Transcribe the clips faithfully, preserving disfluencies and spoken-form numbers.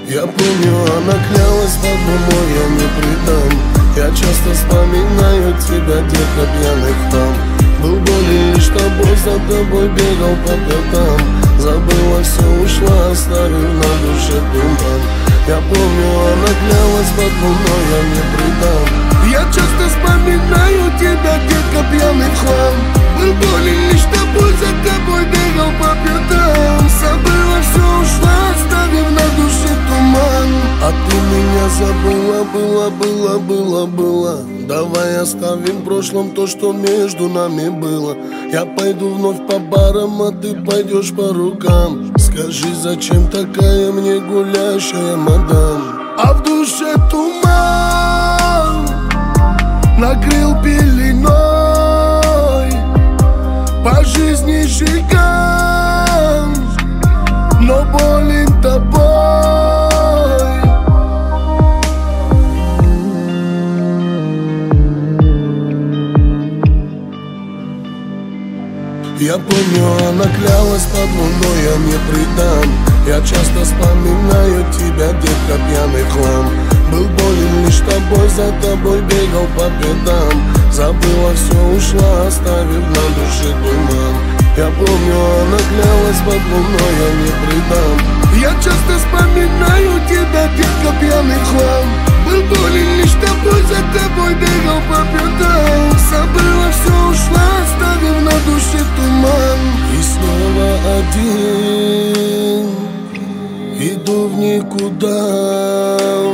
Я помню, она клялась под луной, я не предам. Я часто вспоминаю тебя, детка, пьяный хлам. Был болен лишь тобой, за тобой бегал по пятам. Забыла все, ушла, оставив на душе туман. Я помню, она клялась под луной, я не предам. Я часто вспоминаю тебя, детка, пьяный хлам. Был болен лишь тобой, за тобой бегал по пятам. Забыла все, ушла, оставив на душе туман. А ты меня забыла, было, было, было, было. Давай оставим в прошлом то, что между нами было. Я пойду вновь по барам, а ты пойдешь по рукам. Скажи, зачем такая мне гулящая мадам? А в душе туман накрыл пеленой, по жизни жиган, но болен тобой. Я помню, она клялась под луной, я не предам. Я часто вспоминаю тебя, детка, пьяный хлам. Был болен лишь тобой, за тобой бегал по пятам. Забыла все, ушла, оставив на душе туман. Я помню, она клялась под луной, я не предам. Я часто вспоминаю тебя, детка, пьяный хлам. Был болен лишь тобой, за тобой бегал по пятам. Забыла все, ушла, оставив на душе туман. И снова один иду в никуда.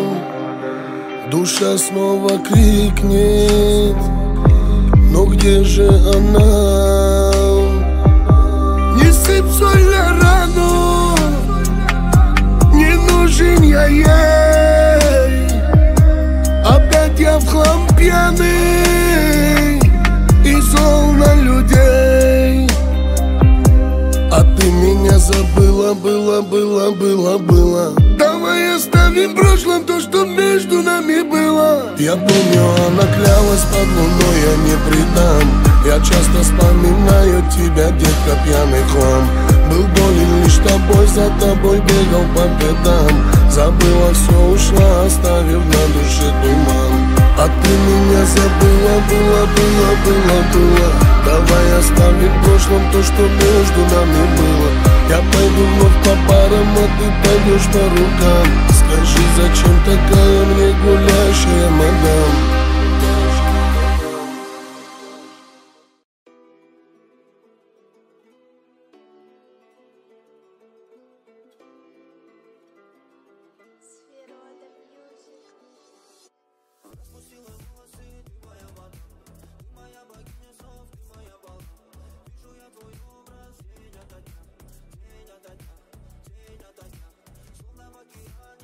Душа снова крикнет, но где же она? Не сыпь соль на рану, не нужен я ей. Опять я в хлам пьяный и зол на людей. А ты меня забыла, было, было, было, было. Давай оставим в прошлом то, что между нами было. Я помню, она клялась под луной, я не предам. Я часто вспоминаю тебя, детка, пьяный хлам. Был болен лишь тобой, за тобой бегал по пятам. Забыла все, ушла, оставив на душе туман. А ты меня забыла, было, было, было, было. Давай оставим в прошлом то, что между нами было. Я пойду вновь по парам, а ты пойдешь по рукам. Скажи, зачем такая мне гулящая мадам? Распустила волосы, ты моя вода, ты моя богиня снов, ты моя балда. Вижу я твой образ день ото дня, день ото дня, день ото дня. Словно в океане